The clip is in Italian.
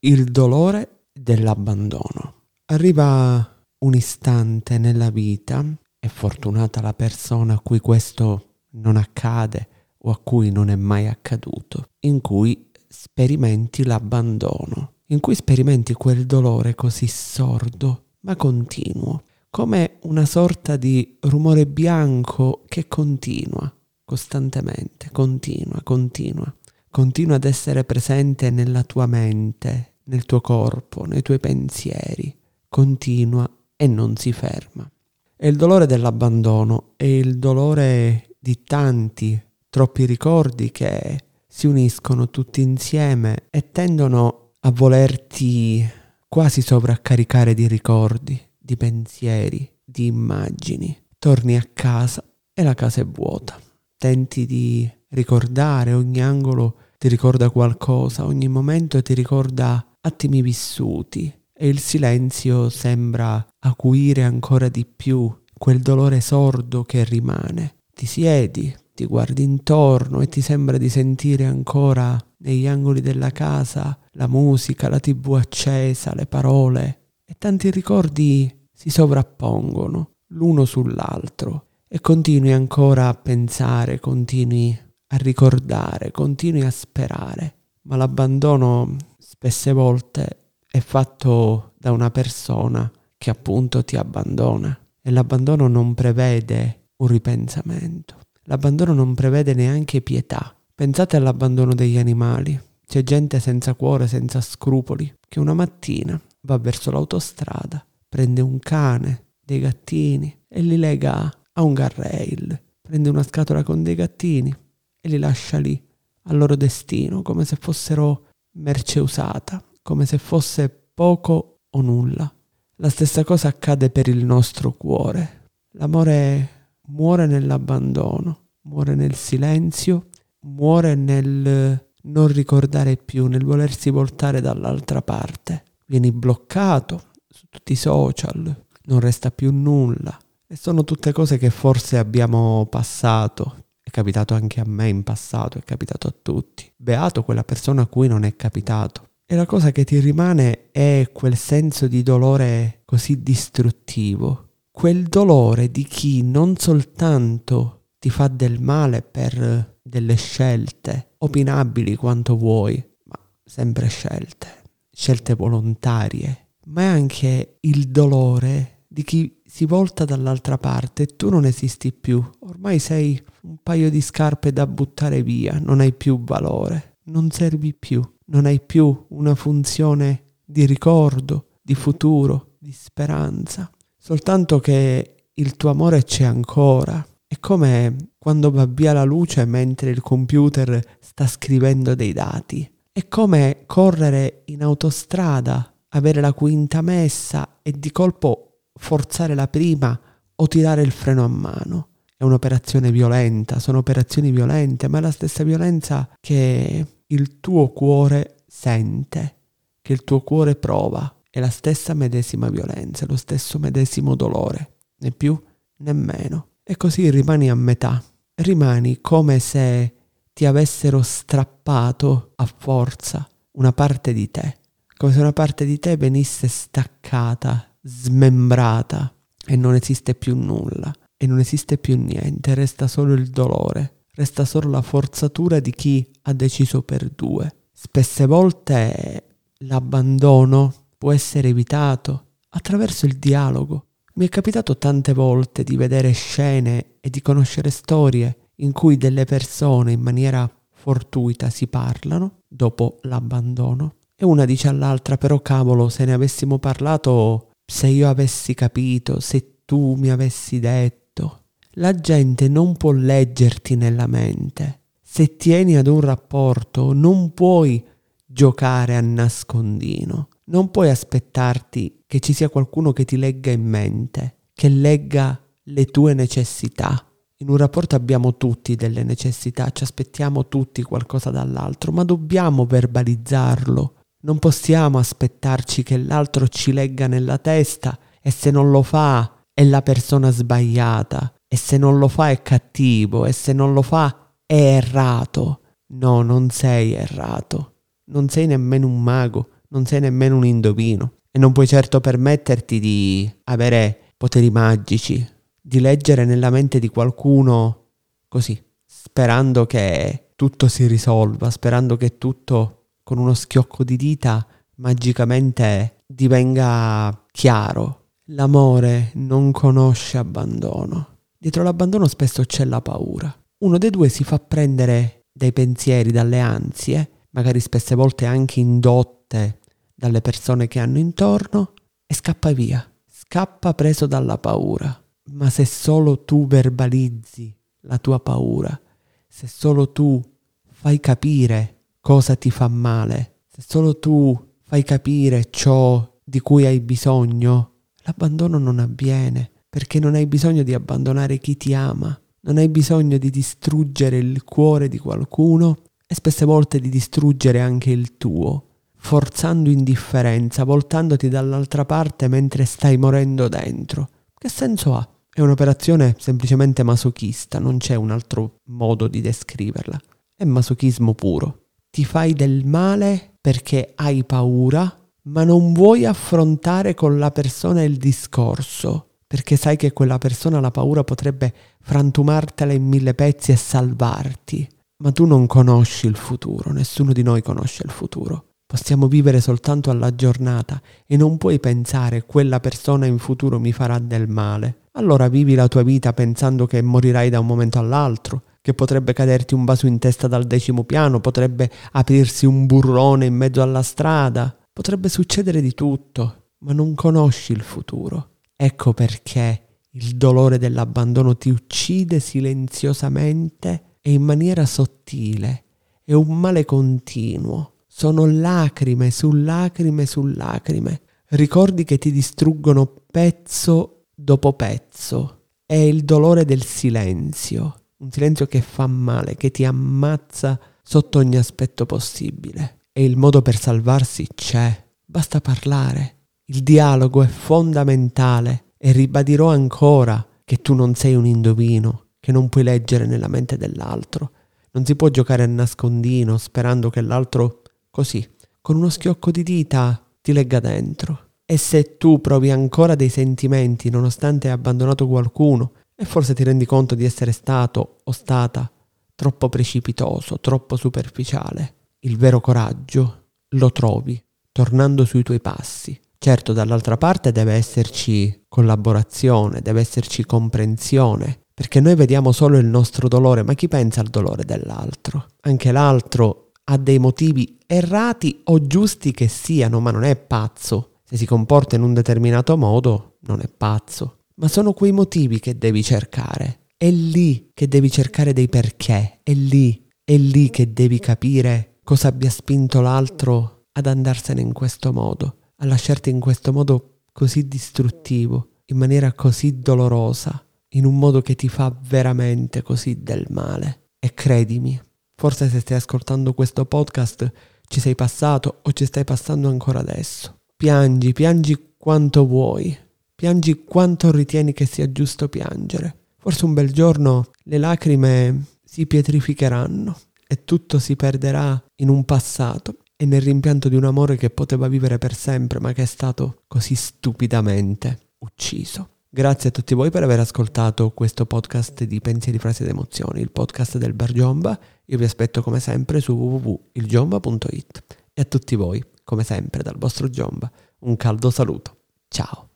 Il dolore dell'abbandono. Arriva un istante nella vita, è fortunata la persona a cui questo non accade o a cui non è mai accaduto, in cui sperimenti l'abbandono, in cui sperimenti quel dolore così sordo ma continuo, come una sorta di rumore bianco che continua costantemente, continua ad essere presente nella tua mente, nel tuo corpo, nei tuoi pensieri, continua e non si ferma. E il dolore dell'abbandono è il dolore di tanti, troppi ricordi che si uniscono tutti insieme e tendono a volerti quasi sovraccaricare di ricordi, di pensieri, di immagini. Torni a casa e la casa è vuota. Tenti di ricordare, ogni angolo ti ricorda qualcosa, ogni momento ti ricorda attimi vissuti e il silenzio sembra acuire ancora di più quel dolore sordo che rimane. Ti siedi, ti guardi intorno e ti sembra di sentire ancora negli angoli della casa la musica, la TV accesa, le parole e tanti ricordi si sovrappongono l'uno sull'altro e continui ancora a pensare, continui a ricordare, continui a sperare, ma l'abbandono spesse volte è fatto da una persona che appunto ti abbandona e l'abbandono non prevede un ripensamento, l'abbandono non prevede neanche pietà. Pensate all'abbandono degli animali, c'è gente senza cuore, senza scrupoli, che una mattina va verso l'autostrada, prende un cane, dei gattini e li lega a un guardrail, prende una scatola con dei gattini e li lascia lì al loro destino, come se fossero merce usata, come se fosse poco o nulla. La stessa cosa accade per il nostro cuore. L'amore muore nell'abbandono, muore nel silenzio, muore nel non ricordare più, nel volersi voltare dall'altra parte. Vieni bloccato su tutti i social, non resta più nulla. E sono tutte cose che forse abbiamo passato. È capitato anche a me in passato, è capitato a tutti. Beato quella persona a cui non è capitato. E la cosa che ti rimane è quel senso di dolore così distruttivo. Quel dolore di chi non soltanto ti fa del male per delle scelte, opinabili quanto vuoi, ma sempre scelte volontarie, ma è anche il dolore di chi si volta dall'altra parte e tu non esisti più. Ormai sei un paio di scarpe da buttare via, non hai più valore, non servi più, non hai più una funzione di ricordo, di futuro, di speranza. Soltanto che il tuo amore c'è ancora. È come quando va via la luce mentre il computer sta scrivendo dei dati. È come correre in autostrada, avere la quinta messa e di colpo forzare la prima o tirare il freno a mano. È un'operazione violenta, sono operazioni violente, ma è la stessa violenza che il tuo cuore sente, che il tuo cuore prova. È la stessa medesima violenza, lo stesso medesimo dolore, né più né meno. E così rimani a metà, rimani come se ti avessero strappato a forza una parte di te, come se una parte di te venisse staccata, smembrata e non esiste più nulla e non esiste più niente, resta solo il dolore, resta solo la forzatura di chi ha deciso per due. Spesse volte l'abbandono può essere evitato attraverso il dialogo. Mi è capitato tante volte di vedere scene e di conoscere storie in cui delle persone in maniera fortuita si parlano dopo l'abbandono e una dice all'altra: però cavolo, se ne avessimo parlato, se io avessi capito, se tu mi avessi detto. La gente non può leggerti nella mente. Se tieni ad un rapporto non puoi giocare a nascondino. Non puoi aspettarti che ci sia qualcuno che ti legga in mente, che legga le tue necessità. In un rapporto abbiamo tutti delle necessità, ci aspettiamo tutti qualcosa dall'altro, ma dobbiamo verbalizzarlo. Non possiamo aspettarci che l'altro ci legga nella testa e se non lo fa è la persona sbagliata, e se non lo fa è cattivo, e se non lo fa è errato. No, non sei errato, non sei nemmeno un mago, non sei nemmeno un indovino e non puoi certo permetterti di avere poteri magici, di leggere nella mente di qualcuno così, sperando che tutto si risolva, sperando che tutto con uno schiocco di dita magicamente divenga chiaro. L'amore non conosce abbandono. Dietro l'abbandono spesso c'è la paura. Uno dei due si fa prendere dai pensieri, dalle ansie, magari spesse volte anche indotte dalle persone che hanno intorno, e scappa via. Scappa preso dalla paura. Ma se solo tu verbalizzi la tua paura, se solo tu fai capire cosa ti fa male, se solo tu fai capire ciò di cui hai bisogno, l'abbandono non avviene, perché non hai bisogno di abbandonare chi ti ama, non hai bisogno di distruggere il cuore di qualcuno e spesse volte di distruggere anche il tuo, forzando indifferenza, voltandoti dall'altra parte mentre stai morendo dentro. Che senso ha? È un'operazione semplicemente masochista, non c'è un altro modo di descriverla. È masochismo puro. Ti fai del male perché hai paura, ma non vuoi affrontare con la persona il discorso, perché sai che quella persona la paura potrebbe frantumartela in 1000 pezzi e salvarti. Ma tu non conosci il futuro, nessuno di noi conosce il futuro. Possiamo vivere soltanto alla giornata e non puoi pensare quella persona in futuro mi farà del male. Allora vivi la tua vita pensando che morirai da un momento all'altro, che potrebbe caderti un vaso in testa dal 10° piano, potrebbe aprirsi un burrone in mezzo alla strada, potrebbe succedere di tutto, ma non conosci il futuro. Ecco perché il dolore dell'abbandono ti uccide silenziosamente e in maniera sottile. È un male continuo. Sono lacrime su lacrime su lacrime. Ricordi che ti distruggono pezzo dopo pezzo. È il dolore del silenzio. Un silenzio che fa male, che ti ammazza sotto ogni aspetto possibile. E il modo per salvarsi c'è. Basta parlare. Il dialogo è fondamentale. E ribadirò ancora che tu non sei un indovino, che non puoi leggere nella mente dell'altro. Non si può giocare a nascondino sperando che l'altro, così, con uno schiocco di dita, ti legga dentro. E se tu provi ancora dei sentimenti nonostante hai abbandonato qualcuno e forse ti rendi conto di essere stato o stata troppo precipitoso, troppo superficiale, il vero coraggio lo trovi tornando sui tuoi passi. Certo, dall'altra parte deve esserci collaborazione, deve esserci comprensione, perché noi vediamo solo il nostro dolore, ma chi pensa al dolore dell'altro? Anche l'altro ha dei motivi errati o giusti che siano, ma non è pazzo. Se si comporta in un determinato modo, non è pazzo. Ma sono quei motivi che devi cercare. È lì che devi cercare dei perché. È lì che devi capire cosa abbia spinto l'altro ad andarsene in questo modo, a lasciarti in questo modo così distruttivo, in maniera così dolorosa, in un modo che ti fa veramente così del male. E credimi, forse se stai ascoltando questo podcast ci sei passato o ci stai passando ancora adesso. Piangi quanto vuoi, piangi quanto ritieni che sia giusto piangere. Forse un bel giorno le lacrime si pietrificheranno e tutto si perderà in un passato e nel rimpianto di un amore che poteva vivere per sempre ma che è stato così stupidamente ucciso. Grazie a tutti voi per aver ascoltato questo podcast di Pensieri, Frasi ed Emozioni, il podcast del Bar Giomba. Io vi aspetto come sempre su www.ilgiomba.it. E a tutti voi, come sempre, dal vostro Giomba, un caldo saluto. Ciao!